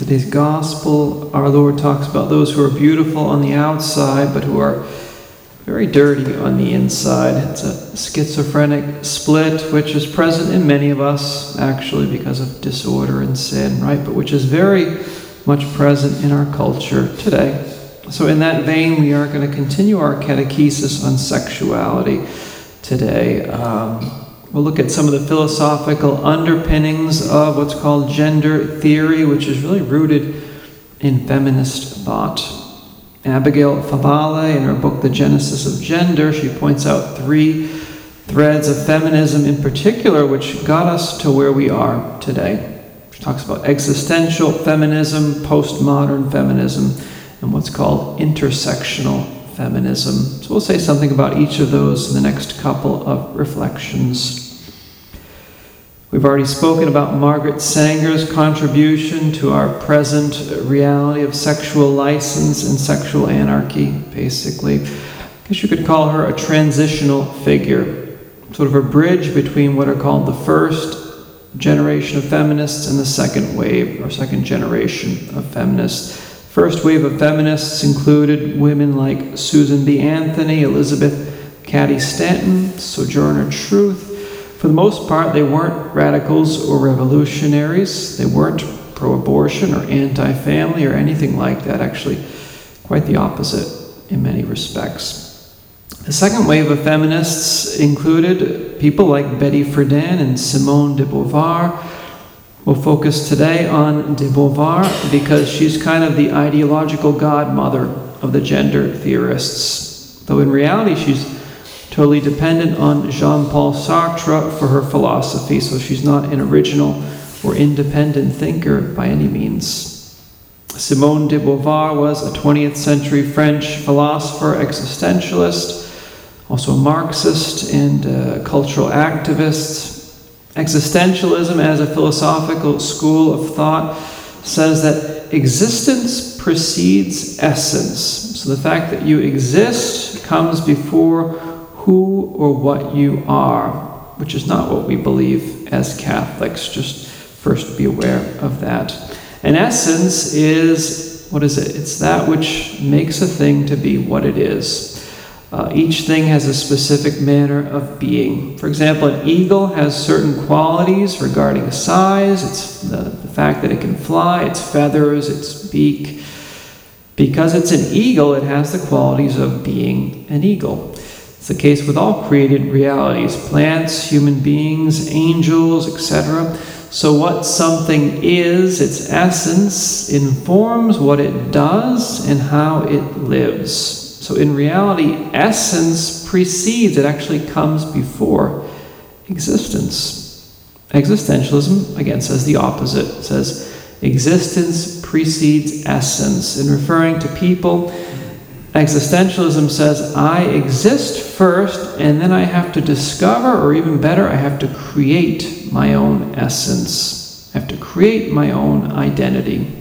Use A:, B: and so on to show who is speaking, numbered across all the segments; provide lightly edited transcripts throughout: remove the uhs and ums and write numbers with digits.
A: today's gospel, our Lord talks about those who are beautiful on the outside, but who are very dirty on the inside. It's a schizophrenic split, which is present in many of us, actually, because of disorder and sin, right? But which is very much present in our culture today. So in that vein, we are going to continue our catechesis on sexuality today. We'll look at some of the philosophical underpinnings of what's called gender theory, which is really rooted in feminist thought. Abigail Favale, in her book, The Genesis of Gender, she points out 3 threads of feminism in particular, which got us to where we are today. She talks about existential feminism, postmodern feminism, and what's called intersectional feminism. So we'll say something about each of those in the next couple of reflections. We've already spoken about Margaret Sanger's contribution to our present reality of sexual license and sexual anarchy, basically. I guess you could call her a transitional figure, sort of a bridge between what are called the first generation of feminists and the second wave, or second generation of feminists. First wave of feminists included women like Susan B. Anthony, Elizabeth Cady Stanton, Sojourner Truth. For the most part, they weren't radicals or revolutionaries. They weren't pro-abortion or anti-family or anything like that. Actually, quite the opposite in many respects. The second wave of feminists included people like Betty Friedan and Simone de Beauvoir. We'll focus today on de Beauvoir because she's kind of the ideological godmother of the gender theorists. Though in reality, she's totally dependent on Jean-Paul Sartre for her philosophy, so she's not an original or independent thinker by any means. Simone de Beauvoir was a 20th century French philosopher, existentialist, also a Marxist and cultural activist. Existentialism as a philosophical school of thought says that existence precedes essence. So the fact that you exist comes before who or what you are, which is not what we believe as Catholics. Just first be aware of that. And essence is, what is it? It's that which makes a thing to be what it is. Each thing has a specific manner of being. For example, an eagle has certain qualities regarding size. It's the fact that it can fly, its feathers, its beak. Because it's an eagle, it has the qualities of being an eagle. It's the case with all created realities, plants, human beings, angels, etc. So what something is, its essence, informs what it does and how it lives. So in reality, essence precedes, it actually comes before existence. Existentialism, again, says the opposite. It says existence precedes essence. In referring to people, existentialism says I exist first, and then I have to discover, or even better, I have to create my own essence. I have to create my own identity.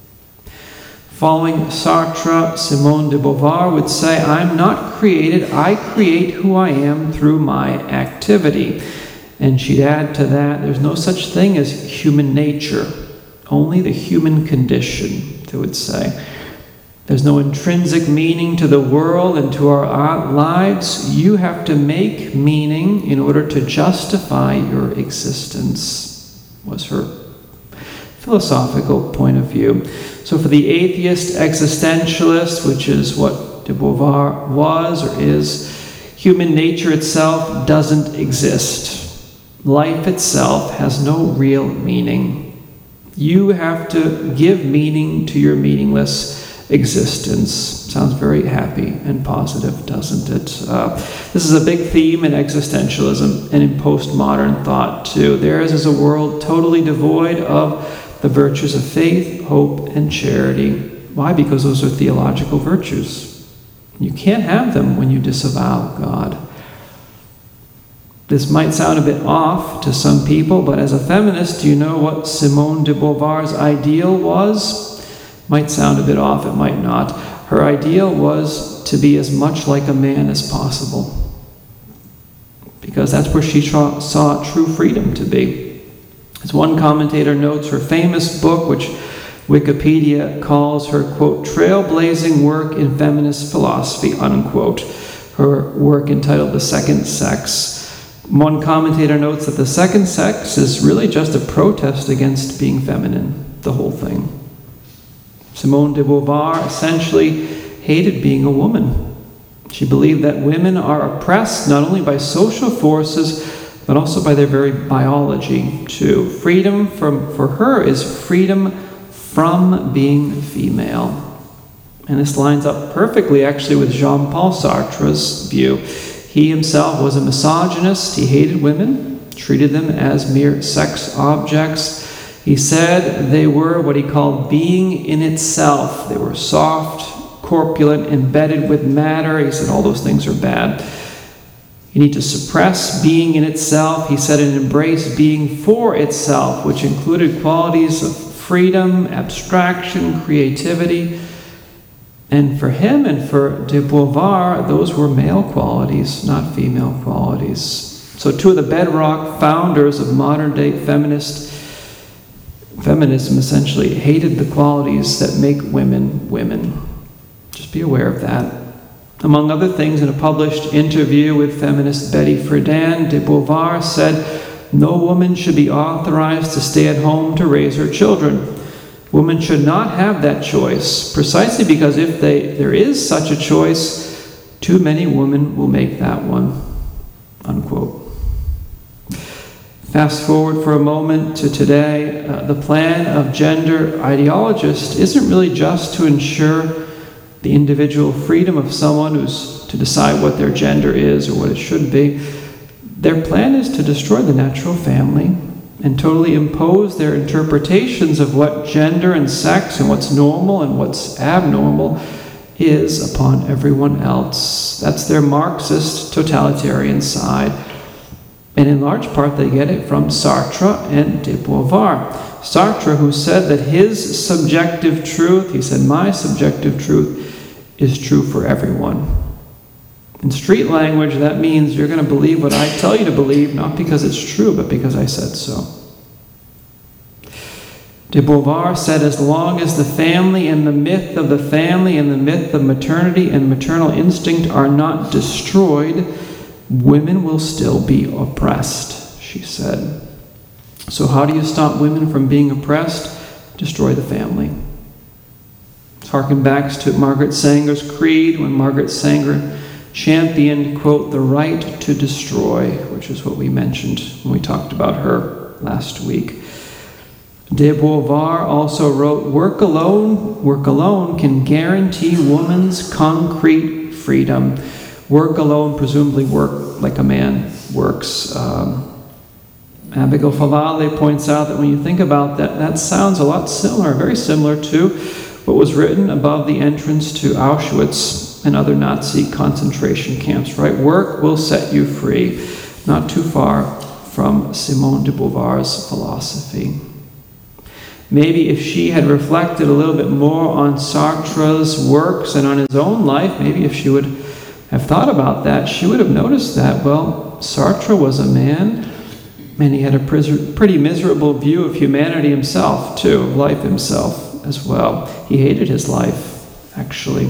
A: Following Sartre, Simone de Beauvoir would say, I'm not created, I create who I am through my activity. And she'd add to that, there's no such thing as human nature, only the human condition, they would say. There's no intrinsic meaning to the world and to our lives. You have to make meaning in order to justify your existence, was her philosophical point of view. So for the atheist existentialist, which is what de Beauvoir was or is, human nature itself doesn't exist. Life itself has no real meaning. You have to give meaning to your meaningless existence. Sounds very happy and positive, doesn't it? This is a big theme in existentialism and in postmodern thought too. Theirs is a world totally devoid of the virtues of faith, hope, and charity. Why? Because those are theological virtues. You can't have them when you disavow God. This might sound a bit off to some people, but as a feminist, do you know what Simone de Beauvoir's ideal was? Might sound a bit off, it might not. Her ideal was to be as much like a man as possible, because that's where she saw true freedom to be. As one commentator notes, her famous book, which Wikipedia calls her, quote, trailblazing work in feminist philosophy, unquote. Her work entitled The Second Sex. One commentator notes that the second sex is really just a protest against being feminine, the whole thing. Simone de Beauvoir essentially hated being a woman. She believed that women are oppressed not only by social forces, but also by their very biology, too. Freedom for her is freedom from being female. And this lines up perfectly, actually, with Jean-Paul Sartre's view. He himself was a misogynist. He hated women, treated them as mere sex objects. He said they were what he called being in itself. They were soft, corpulent, embedded with matter. He said all those things are bad. You need to suppress being in itself, he said, and embrace being for itself, which included qualities of freedom, abstraction, creativity. And for him and for de Beauvoir, those were male qualities, not female qualities. So two of the bedrock founders of modern-day feminism essentially hated the qualities that make women women. Just be aware of that. Among other things, in a published interview with feminist Betty Friedan, de Beauvoir said, "No woman should be authorized to stay at home to raise her children. Women should not have that choice, precisely because if there is such a choice, too many women will make that one." Unquote. Fast forward for a moment to today. The plan of gender ideologists isn't really just to ensure the individual freedom of someone who's to decide what their gender is or what it should be. Their plan is to destroy the natural family and totally impose their interpretations of what gender and sex and what's normal and what's abnormal is upon everyone else. That's their Marxist totalitarian side. And in large part, they get it from Sartre and de Beauvoir. Sartre, who said that his subjective truth, he said, my subjective truth is true for everyone. In street language, that means you're going to believe what I tell you to believe, not because it's true, but because I said so. De Beauvoir said, as long as the family and the myth of the family and the myth of maternity and maternal instinct are not destroyed, women will still be oppressed, she said. So how do you stop women from being oppressed? Destroy the family. Harken back to Margaret Sanger's creed, when Margaret Sanger championed, quote, the right to destroy, which is what we mentioned when we talked about her last week. De Beauvoir also wrote, work alone can guarantee woman's concrete freedom. Work alone, presumably work like a man works. Abigail Favale points out that when you think about that, that sounds a lot similar, very similar to what was written above the entrance to Auschwitz and other Nazi concentration camps, right? Work will set you free. Not too far from Simone de Beauvoir's philosophy. Maybe if she had reflected a little bit more on Sartre's works and on his own life, maybe if she would have thought about that, she would have noticed that, well, Sartre was a man, and he had a pretty miserable view of humanity himself, too, of life himself as well. He hated his life, actually.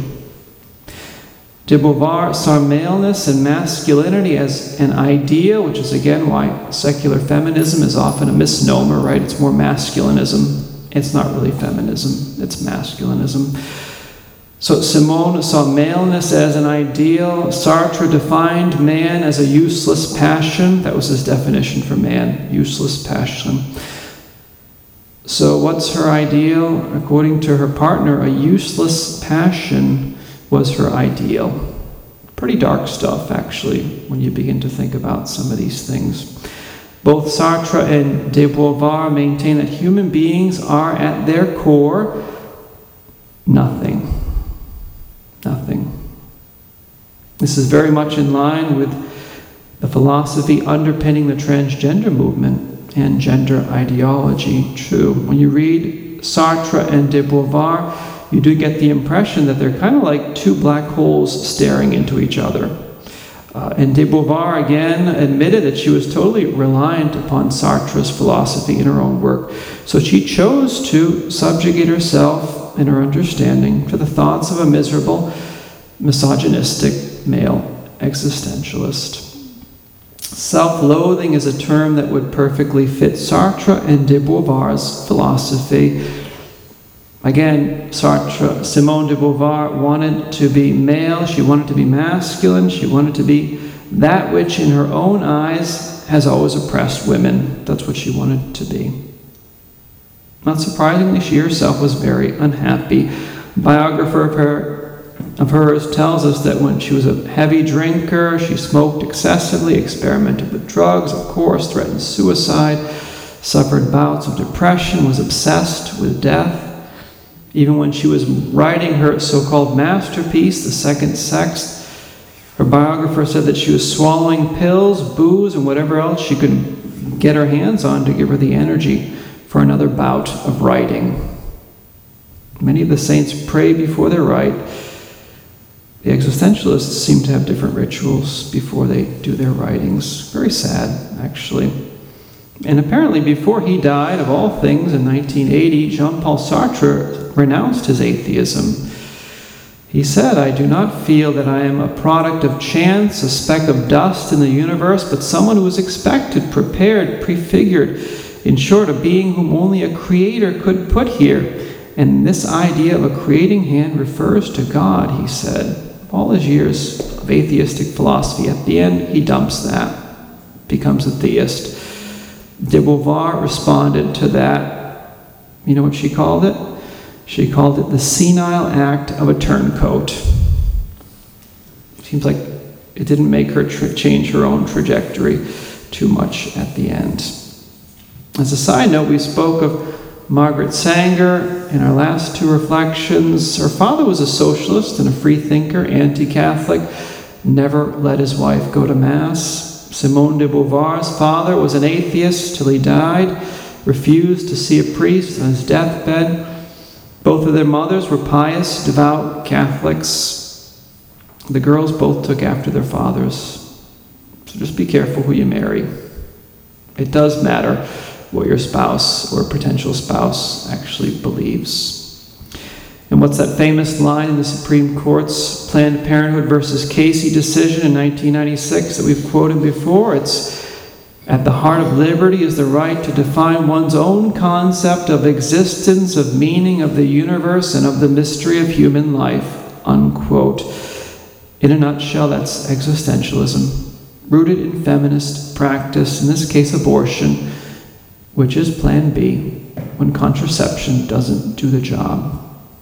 A: De Beauvoir saw maleness and masculinity as an idea, which is again why secular feminism is often a misnomer, right? It's more masculinism. It's not really feminism, it's masculinism. So Simone saw maleness as an ideal. Sartre defined man as a useless passion. That was his definition for man, useless passion. So what's her ideal? According to her partner, a useless passion was her ideal. Pretty dark stuff, actually, when you begin to think about some of these things. Both Sartre and de Beauvoir maintain that human beings are, at their core, nothing. Nothing. This is very much in line with the philosophy underpinning the transgender movement and gender ideology, too. When you read Sartre and de Beauvoir, you do get the impression that they're kind of like two black holes staring into each other. And de Beauvoir again admitted that she was totally reliant upon Sartre's philosophy in her own work. So she chose to subjugate herself and her understanding to the thoughts of a miserable, misogynistic male existentialist. Self-loathing is a term that would perfectly fit Sartre and de Beauvoir's philosophy. Again, Simone de Beauvoir wanted to be male, she wanted to be masculine, she wanted to be that which in her own eyes has always oppressed women. That's what she wanted to be. Not surprisingly, she herself was very unhappy. A biographer of hers tells us that when she was a heavy drinker, she smoked excessively, experimented with drugs, of course, threatened suicide, suffered bouts of depression, was obsessed with death. Even when she was writing her so-called masterpiece, The Second Sex, her biographer said that she was swallowing pills, booze, and whatever else she could get her hands on to give her the energy for another bout of writing. Many of the saints pray before they write. The existentialists seem to have different rituals before they do their writings. Very sad, actually. And apparently before he died, of all things, in 1980, Jean-Paul Sartre renounced his atheism. He said, "I do not feel that I am a product of chance, a speck of dust in the universe, but someone who was expected, prepared, prefigured, in short, a being whom only a creator could put here. And this idea of a creating hand refers to God," he said. All his years of atheistic philosophy, at the end, he dumps that, becomes a theist. De Beauvoir responded to that. You know what she called it? She called it the senile act of a turncoat. Seems like it didn't make her change her own trajectory too much at the end. As a side note, we spoke of Margaret Sanger in our last two reflections. Her father was a socialist and a free thinker, anti-Catholic, never let his wife go to Mass. Simone de Beauvoir's father was an atheist till he died, refused to see a priest on his deathbed. Both of their mothers were pious, devout Catholics. The girls both took after their fathers. So just be careful who you marry. It does matter what your spouse or potential spouse actually believes. And what's that famous line in the Supreme Court's Planned Parenthood versus Casey decision in 1996 that we've quoted before? It's, "At the heart of liberty is the right to define one's own concept of existence, of meaning, of the universe, and of the mystery of human life," unquote. In a nutshell, that's existentialism, rooted in feminist practice, in this case abortion, which is Plan B when contraception doesn't do the job.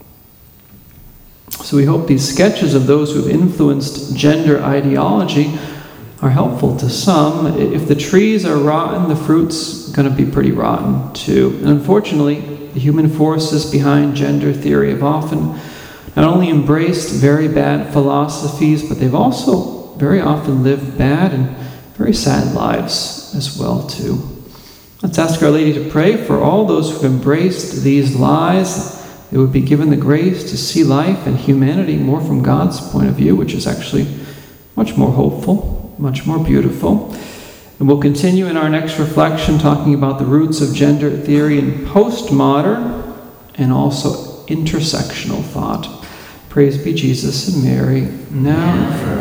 A: So we hope these sketches of those who have influenced gender ideology are helpful to some. If the trees are rotten, the fruit's going to be pretty rotten too. And unfortunately, the human forces behind gender theory have often not only embraced very bad philosophies, but they've also very often lived bad and very sad lives as well too. Let's ask Our Lady to pray for all those who've embraced these lies. They would be given the grace to see life and humanity more from God's point of view, which is actually much more hopeful, much more beautiful. And we'll continue in our next reflection talking about the roots of gender theory in postmodern and also intersectional thought. Praise be Jesus and Mary, now and forever.